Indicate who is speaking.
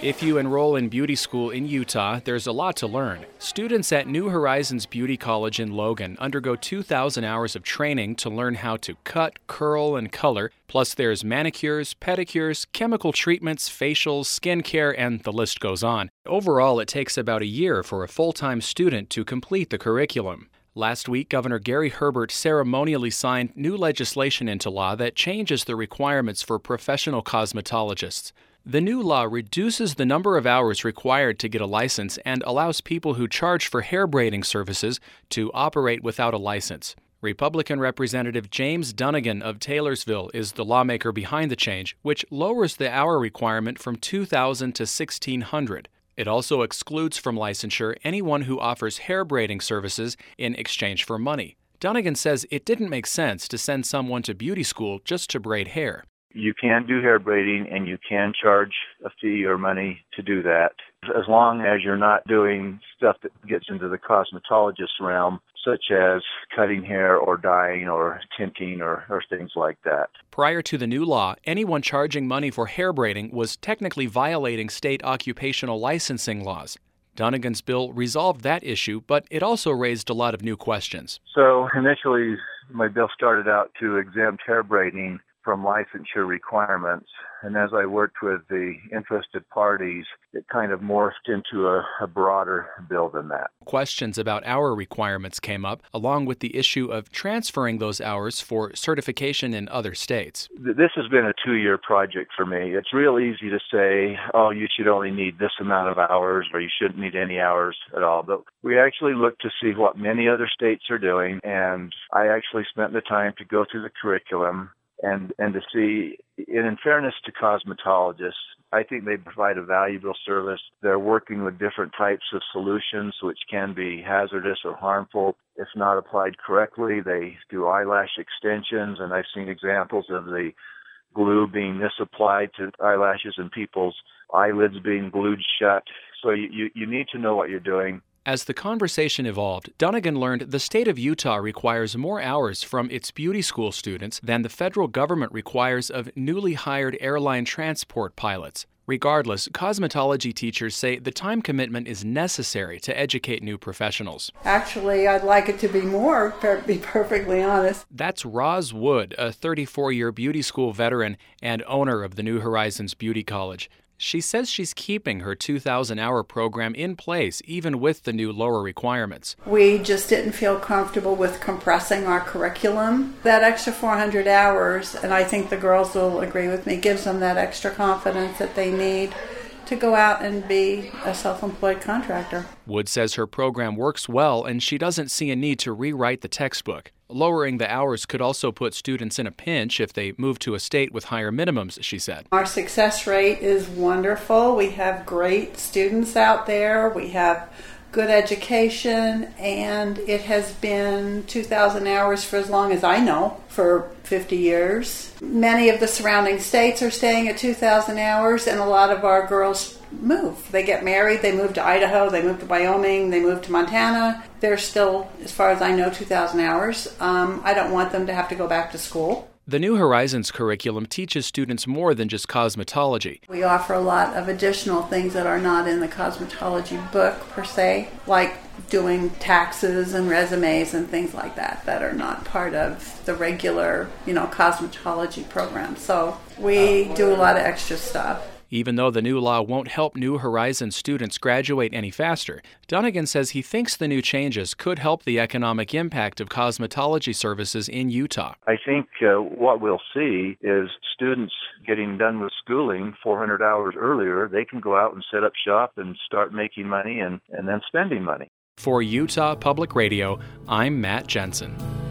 Speaker 1: If you enroll in beauty school in Utah, there's a lot to learn. Students at New Horizons Beauty College in Logan undergo 2,000 hours of training to learn how to cut, curl, and color. Plus, there's manicures, pedicures, chemical treatments, facials, skincare, and the list goes on. Overall, it takes about a year for a full-time student to complete the curriculum. Last week, Governor Gary Herbert ceremonially signed new legislation into law that changes the requirements for professional cosmetologists. The new law reduces the number of hours required to get a license and allows people who charge for hair braiding services to operate without a license. Republican Representative James Dunnigan of Taylorsville is the lawmaker behind the change, which lowers the hour requirement from 2,000 to 1,600. It also excludes from licensure anyone who offers hair braiding services in exchange for money. Dunnigan says it didn't make sense to send someone to beauty school just to braid hair.
Speaker 2: You can do hair braiding and you can charge a fee or money to do that, as long as you're not doing stuff that gets into the cosmetologist realm, such as cutting hair or dyeing or tinting or things like that.
Speaker 1: Prior to the new law, anyone charging money for hair braiding was technically violating state occupational licensing laws. Dunnigan's bill resolved that issue, but it also raised a lot of new questions.
Speaker 2: So initially, my bill started out to exempt hair braiding from licensure requirements. And as I worked with the interested parties, it kind of morphed into a broader bill than that.
Speaker 1: Questions about hour requirements came up, along with the issue of transferring those hours for certification in other states.
Speaker 2: This has been a 2-year project for me. It's real easy to say, oh, you should only need this amount of hours, or you shouldn't need any hours at all. But we actually looked to see what many other states are doing, and I actually spent the time to go through the curriculum and to see, and in fairness to cosmetologists, I think they provide a valuable service. They're working with different types of solutions which can be hazardous or harmful if not applied correctly. They do eyelash extensions, and I've seen examples of the glue being misapplied to eyelashes and people's eyelids being glued shut. So you need to know what you're doing.
Speaker 1: As the conversation evolved, Dunnigan learned the state of Utah requires more hours from its beauty school students than the federal government requires of newly hired airline transport pilots. Regardless, cosmetology teachers say the time commitment is necessary to educate new professionals.
Speaker 3: Actually, I'd like it to be more, to be perfectly honest.
Speaker 1: That's Roz Wood, a 34-year beauty school veteran and owner of the New Horizons Beauty College. She says she's keeping her 2,000-hour program in place, even with the new lower requirements.
Speaker 3: We just didn't feel comfortable with compressing our curriculum. That extra 400 hours, and I think the girls will agree with me, gives them that extra confidence that they need to go out and be a self-employed contractor.
Speaker 1: Wood says her program works well, and she doesn't see a need to rewrite the textbook. Lowering the hours could also put students in a pinch if they move to a state with higher minimums, she said.
Speaker 3: Our success rate is wonderful. We have great students out there. We have good education, and it has been 2,000 hours for as long as I know, for 50 years. Many of the surrounding states are staying at 2,000 hours, and a lot of our girls move. They get married, they move to Idaho, they move to Wyoming, they move to Montana. They're still, as far as I know, 2,000 hours. I don't want them to have to go back to school.
Speaker 1: The New Horizons curriculum teaches students more than just cosmetology.
Speaker 3: We offer a lot of additional things that are not in the cosmetology book, per se, like doing taxes and resumes and things like that are not part of the regular, cosmetology program. So we do a lot of extra stuff.
Speaker 1: Even though the new law won't help New Horizons students graduate any faster, Dunnigan says he thinks the new changes could help the economic impact of cosmetology services in Utah.
Speaker 2: I think what we'll see is students getting done with schooling 400 hours earlier. They can go out and set up shop and start making money and then spending money.
Speaker 1: For Utah Public Radio, I'm Matt Jensen.